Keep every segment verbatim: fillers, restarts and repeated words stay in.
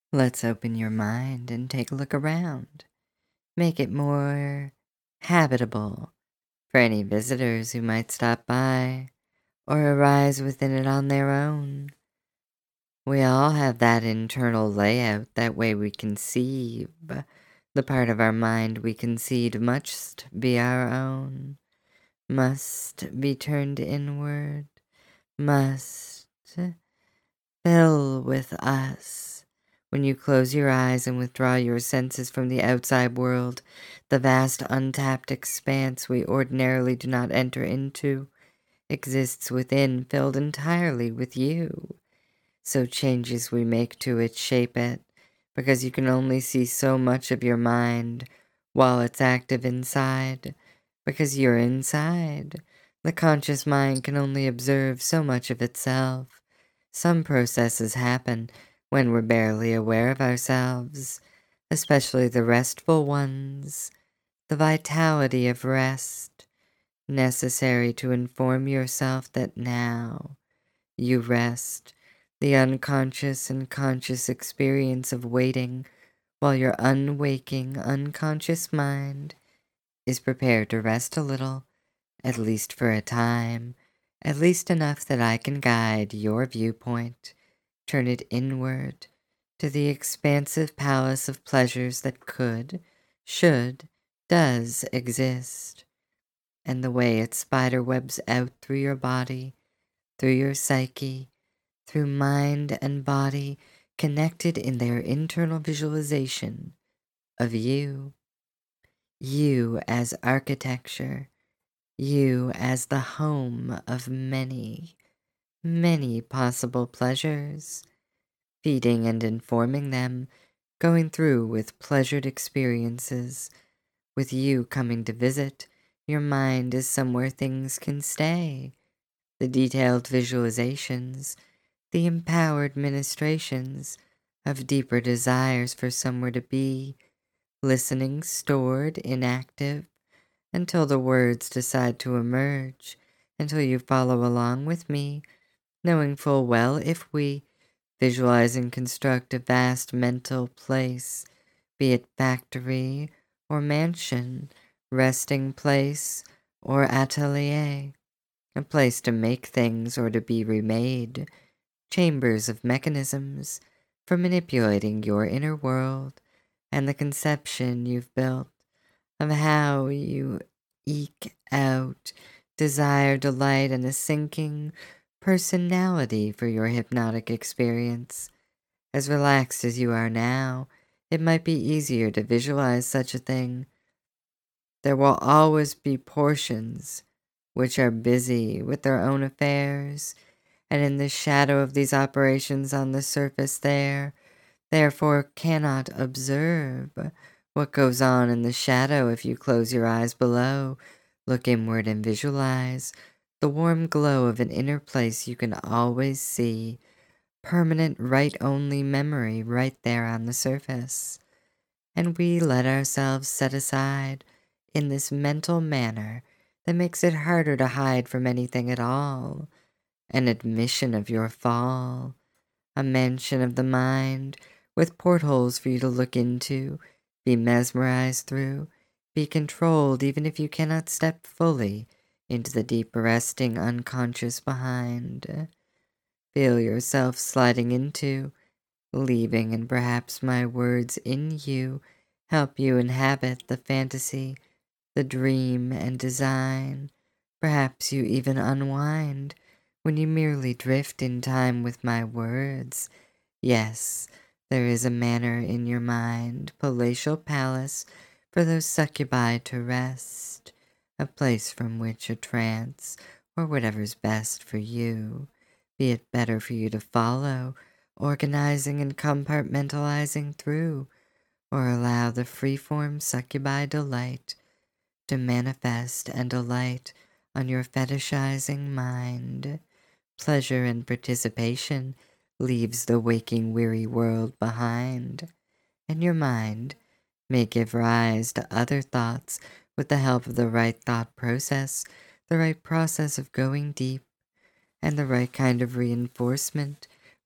Let's open your mind and take a look around. Make it more habitable for any visitors who might stop by or arise within it on their own. We all have that internal layout, that way we conceive. The part of our mind we concede must be our own, must be turned inward, must fill with us. When you close your eyes and withdraw your senses from the outside world, the vast untapped expanse we ordinarily do not enter into exists within, filled entirely with you. So changes we make to it shape it, because you can only see so much of your mind while it's active inside, because you're inside. The conscious mind can only observe so much of itself. Some processes happen when we're barely aware of ourselves, especially the restful ones, the vitality of rest, necessary to inform yourself that now you rest, the unconscious and conscious experience of waiting while your unwaking, unconscious mind is prepared to rest a little, at least for a time, at least enough that I can guide your viewpoint, turn it inward to the expansive palace of pleasures that could, should, does exist, and the way it spider webs out through your body, through your psyche, through mind and body, connected in their internal visualization of you, you as architecture, you as the home of many, many possible pleasures, feeding and informing them, going through with pleasured experiences, with you coming to visit. Your mind is somewhere things can stay. The detailed visualizations, the empowered ministrations of deeper desires for somewhere to be, listening, stored, inactive, until the words decide to emerge, until you follow along with me, knowing full well if we visualize and construct a vast mental place, be it factory or mansion, resting place or atelier, a place to make things or to be remade, chambers of mechanisms for manipulating your inner world and the conception you've built of how you eke out desire, delight, and a sinking personality for your hypnotic experience. As relaxed as you are now, it might be easier to visualize such a thing. There will always be portions which are busy with their own affairs, and in the shadow of these operations on the surface there, therefore cannot observe what goes on in the shadow. If you close your eyes below, look inward and visualize the warm glow of an inner place you can always see, permanent right-only memory right there on the surface. And we let ourselves set aside in this mental manner that makes it harder to hide from anything at all, an admission of your fall, a mansion of the mind with portholes for you to look into, be mesmerized through, be controlled even if you cannot step fully into the deep resting unconscious behind. Feel yourself sliding into, leaving, and perhaps my words in you help you inhabit the fantasy, the dream and design. Perhaps you even unwind when you merely drift in time with my words. Yes, there is a manor in your mind, palatial palace for those succubi to rest, a place from which a trance, or whatever's best for you, be it better for you to follow, organizing and compartmentalizing through, or allow the freeform succubi delight to manifest and alight on your fetishizing mind. Pleasure and participation leaves the waking weary world behind, and your mind may give rise to other thoughts with the help of the right thought process, the right process of going deep, and the right kind of reinforcement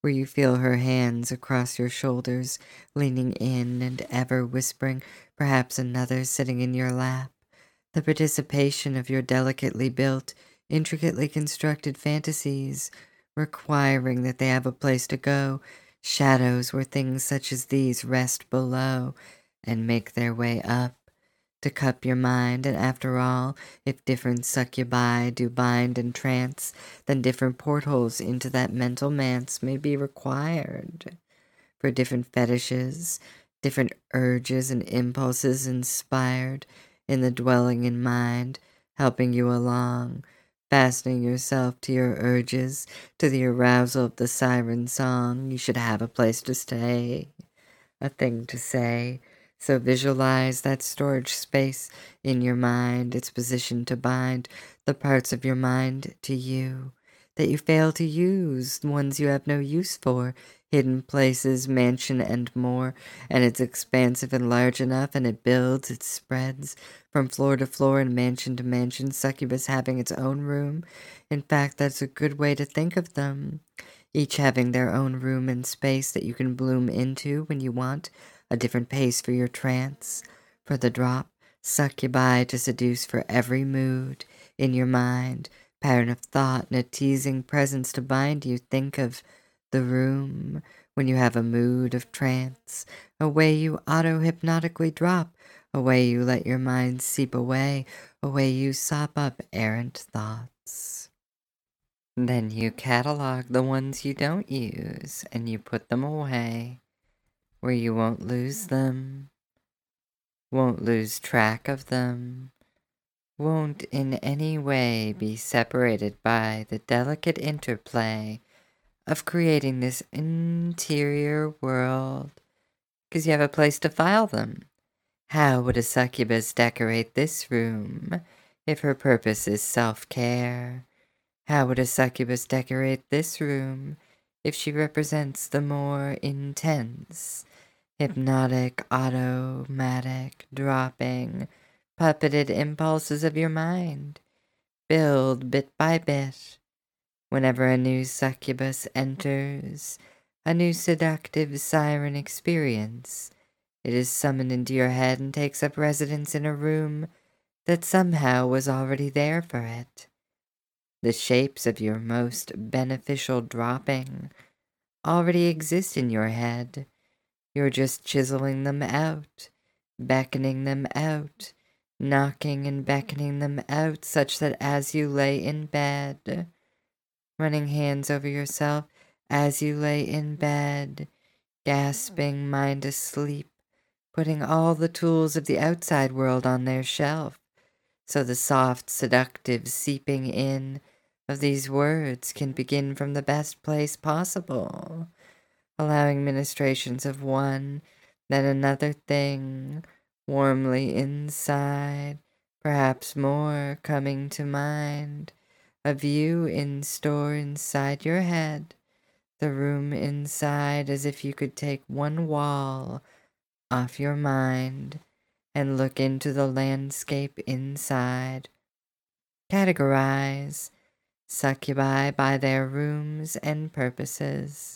where you feel her hands across your shoulders, leaning in and ever whispering, perhaps another sitting in your lap. The participation of your delicately built, intricately constructed fantasies, requiring that they have a place to go, shadows where things such as these rest below and make their way up to cup your mind. And after all, if different succubi do bind and trance, then different portholes into that mental manse may be required for different fetishes, different urges and impulses inspired in the dwelling in mind, helping you along, fastening yourself to your urges, to the arousal of the siren song. You should have a place to stay, a thing to say. So visualize that storage space in your mind, its position to bind the parts of your mind to you that you fail to use, the ones you have no use for, hidden places, mansion, and more. And it's expansive and large enough, and it builds, it spreads from floor to floor and mansion to mansion, succubus having its own room. In fact, that's a good way to think of them, each having their own room and space that you can bloom into when you want, a different pace for your trance, for the drop, succubi to seduce for every mood in your mind, pattern of thought, and a teasing presence to bind you. Think of the room when you have a mood of trance, a way you auto-hypnotically drop, a way you let your mind seep away, a way you sop up errant thoughts. Then you catalog the ones you don't use, and you put them away where you won't lose them, won't lose track of them, won't in any way be separated by the delicate interplay of creating this interior world, because you have a place to file them. How would a succubus decorate this room if her purpose is self-care? How would a succubus decorate this room if she represents the more intense, hypnotic, automatic, dropping, puppeted impulses of your mind? Build bit by bit. Whenever a new succubus enters, a new seductive siren experience, it is summoned into your head and takes up residence in a room that somehow was already there for it. The shapes of your most beneficial dropping already exist in your head. You're just chiseling them out, beckoning them out, knocking and beckoning them out, such that as you lay in bed, running hands over yourself as you lay in bed, gasping, mind asleep, putting all the tools of the outside world on their shelf, so the soft, seductive seeping in of these words can begin from the best place possible, allowing ministrations of one, then another thing, warmly inside, perhaps more coming to mind, a view in store inside your head, the room inside, as if you could take one wall off your mind and look into the landscape inside. Categorize succubi by their rooms and purposes.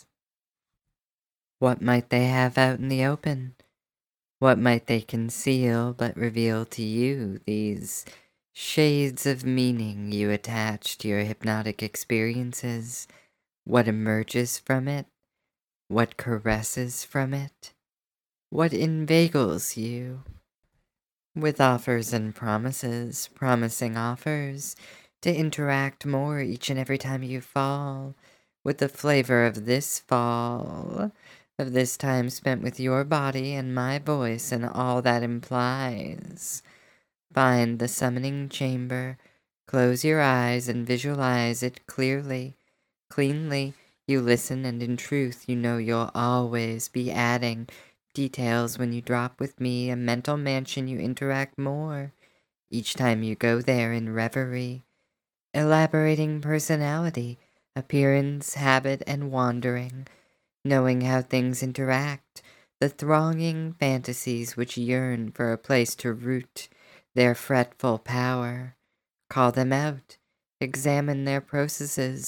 What might they have out in the open? What might they conceal but reveal to you these shades of meaning you attach to your hypnotic experiences? What emerges from it? What caresses from it? What inveigles you? With offers and promises, promising offers to interact more each and every time you fall, with the flavor of this fall, of this time spent with your body and my voice and all that implies. Find the summoning chamber, close your eyes and visualize it clearly, cleanly. You listen, and in truth you know you'll always be adding details when you drop with me, a mental mansion you interact more each time you go there in reverie, elaborating personality, appearance, habit, and wandering, knowing how things interact, the thronging fantasies which yearn for a place to root their fretful power. Call them out, examine their processes,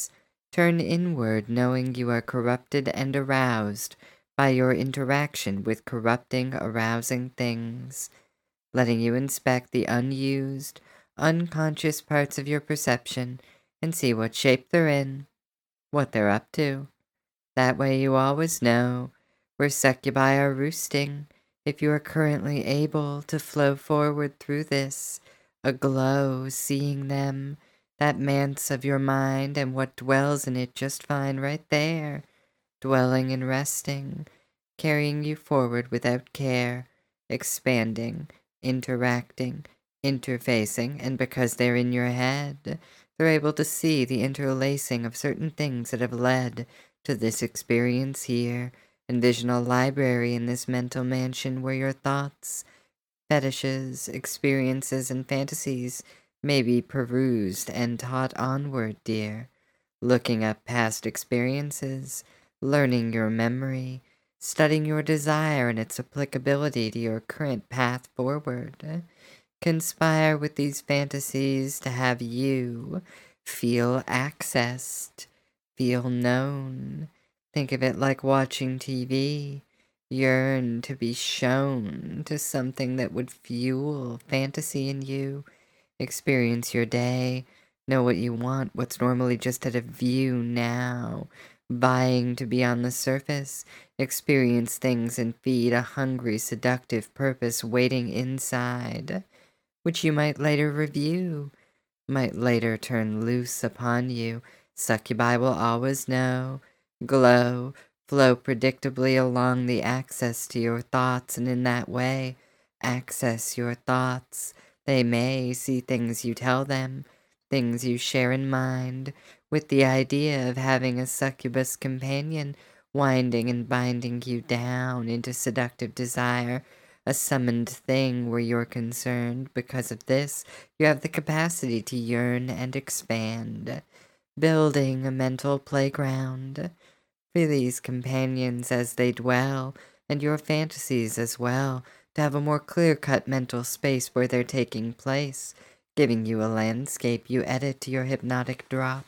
Turn inward, knowing you are corrupted and aroused by your interaction with corrupting, arousing things, letting you inspect the unused, unconscious parts of your perception and see what shape they're in, what they're up to. That way you always know where succubi are roosting if you are currently able to flow forward through this, aglow, seeing them, that manse of your mind and what dwells in it just fine right there, dwelling and resting, carrying you forward without care, expanding, interacting, interfacing, and because they're in your head, they're able to see the interlacing of certain things that have led to this experience here. Envision a library in this mental mansion where your thoughts, fetishes, experiences, and fantasies may be perused and taught onward, dear. Looking up past experiences, learning your memory, studying your desire and its applicability to your current path forward. Conspire with these fantasies to have you feel accessed, feel known. Think of it like watching T V. Yearn to be shown to something that would fuel fantasy in you. Experience your day. Know what you want, what's normally just at a view now. Vying to be on the surface. Experience things and feed a hungry, seductive purpose waiting inside, which you might later review, might later turn loose upon you. Succubi will always know. Glow, flow predictably along the access to your thoughts, and in that way, access your thoughts. They may see things you tell them, things you share in mind, with the idea of having a succubus companion winding and binding you down into seductive desire, a summoned thing where you're concerned. Because of this, you have the capacity to yearn and expand, building a mental playground for these companions as they dwell, and your fantasies as well, to have a more clear-cut mental space where they're taking place, giving you a landscape you edit to your hypnotic drop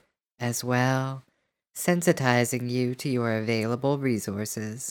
as well, sensitizing you to your available resources.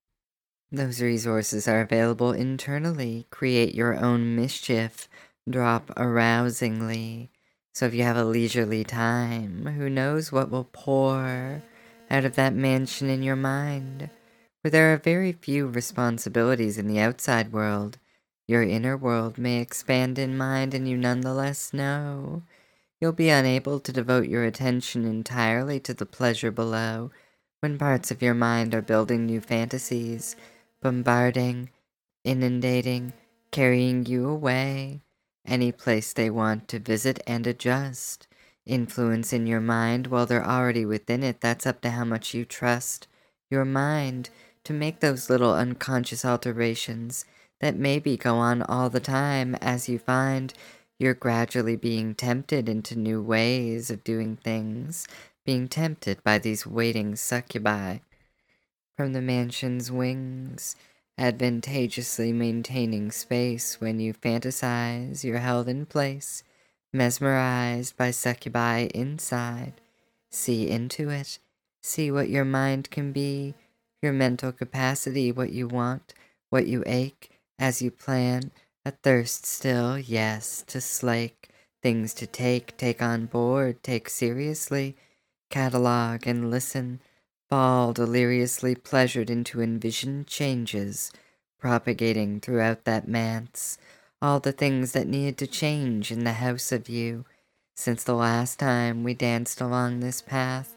Those resources are available internally. Create your own mischief, drop arousingly. So if you have a leisurely time, who knows what will pour out of that mansion in your mind, where there are very few responsibilities in the outside world. Your inner world may expand in mind, and you nonetheless know you'll be unable to devote your attention entirely to the pleasure below when parts of your mind are building new fantasies, bombarding, inundating, carrying you away, any place they want to visit and adjust. Influence in your mind while they're already within it. That's up to how much you trust your mind to make those little unconscious alterations that maybe go on all the time as you find you're gradually being tempted into new ways of doing things, being tempted by these waiting succubi from the mansion's wings, advantageously maintaining space. When you fantasize, you're held in place, mesmerized by succubi inside. See into it. See what your mind can be, your mental capacity, what you want, what you ache, as you plan, a thirst still, yes, to slake, things to take, take on board, take seriously, catalog and listen, fall deliriously pleasured into envisioned changes, propagating throughout that manse, all the things that needed to change in the house of you, since the last time we danced along this path,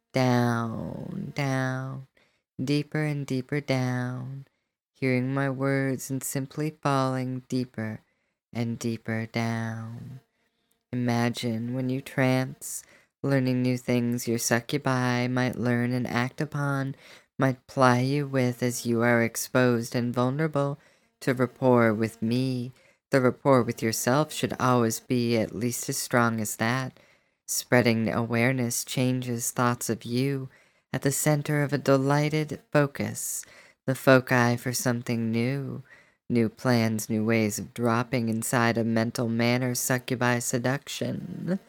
down, down, deeper and deeper down, hearing my words and simply falling deeper and deeper down. Imagine when you trance, learning new things your succubi might learn and act upon, might ply you with as you are exposed and vulnerable to rapport with me. The rapport with yourself should always be at least as strong as that. Spreading awareness changes thoughts of you at the center of a delighted focus, the foci for something new. New plans, new ways of dropping inside a mental manner, succubi seduction.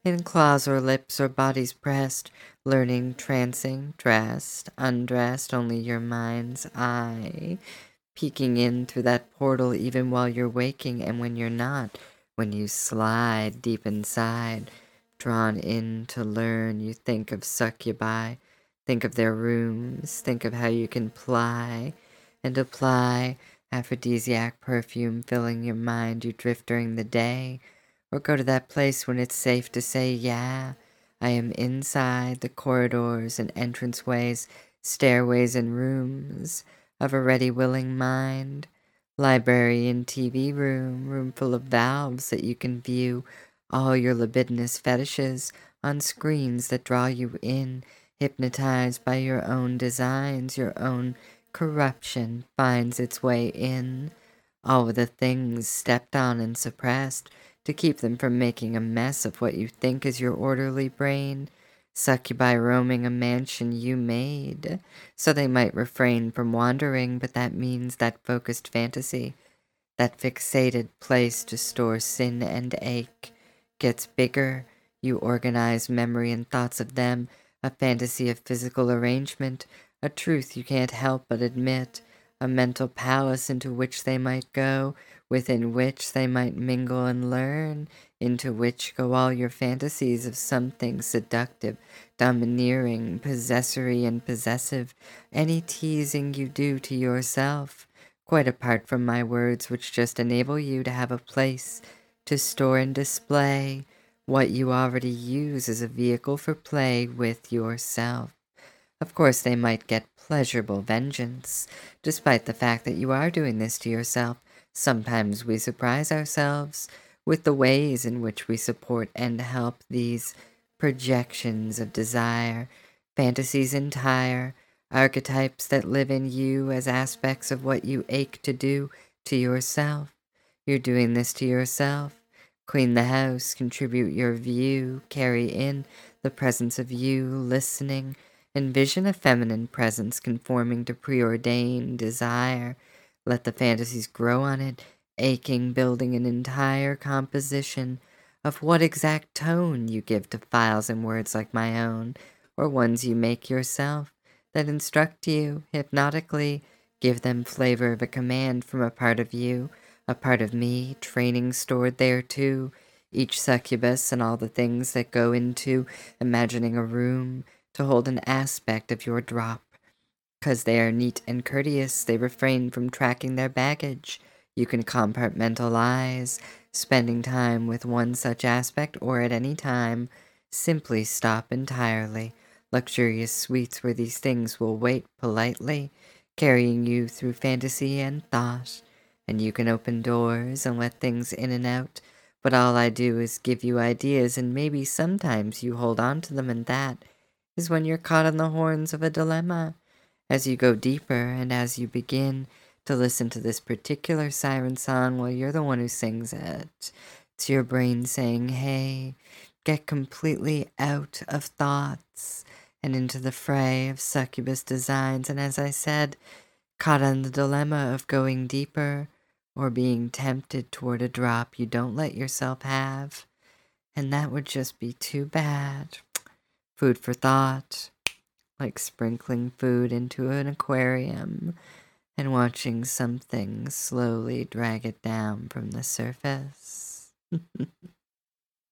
in claws or lips or bodies pressed, learning, trancing, dressed, undressed, only your mind's eye, peeking in through that portal even while you're waking and when you're not, when you slide deep inside, drawn in to learn, you think of succubi, think of their rooms, think of how you can ply and apply aphrodisiac perfume filling your mind, you drift during the day, or go to that place when it's safe to say, yeah, I am inside the corridors and entranceways, stairways and rooms of a ready willing mind, library and T V room, room full of valves that you can view all your libidinous fetishes on screens that draw you in, hypnotized by your own designs, your own corruption finds its way in, all of the things stepped on and suppressed to keep them from making a mess of what you think is your orderly brain, succubi roaming a mansion you made, so they might refrain from wandering, but that means that focused fantasy, that fixated place to store sin and ache, gets bigger, you organize memory and thoughts of them, a fantasy of physical arrangement, a truth you can't help but admit, a mental palace into which they might go, within which they might mingle and learn, into which go all your fantasies of something seductive, domineering, possessory and possessive, any teasing you do to yourself, quite apart from my words which just enable you to have a place to store and display what you already use as a vehicle for play with yourself. Of course, they might get pleasurable vengeance, despite the fact that you are doing this to yourself. Sometimes we surprise ourselves with the ways in which we support and help these projections of desire, fantasies entire, archetypes that live in you as aspects of what you ache to do to yourself. You're doing this to yourself. Clean the house, contribute your view, carry in the presence of you, listening, envision a feminine presence conforming to preordained desire. Let the fantasies grow on it, aching, building an entire composition of what exact tone you give to files and words like my own, or ones you make yourself, that instruct you hypnotically, give them flavor of a command from a part of you, a part of me, training stored there too, each succubus and all the things that go into imagining a room to hold an aspect of your drop. Because they are neat and courteous, they refrain from tracking their baggage. You can compartmentalize, spending time with one such aspect, or at any time, simply stop entirely. Luxurious suites where these things will wait politely, carrying you through fantasy and thought. And you can open doors and let things in and out, but all I do is give you ideas, and maybe sometimes you hold on to them, and that is when you're caught on the horns of a dilemma. As you go deeper and as you begin to listen to this particular siren song, well, you're the one who sings it. It's your brain saying, hey, get completely out of thoughts and into the fray of succubus designs. And as I said, caught on the dilemma of going deeper or being tempted toward a drop you don't let yourself have. And that would just be too bad. Food for thought, like sprinkling food into an aquarium and watching something slowly drag it down from the surface.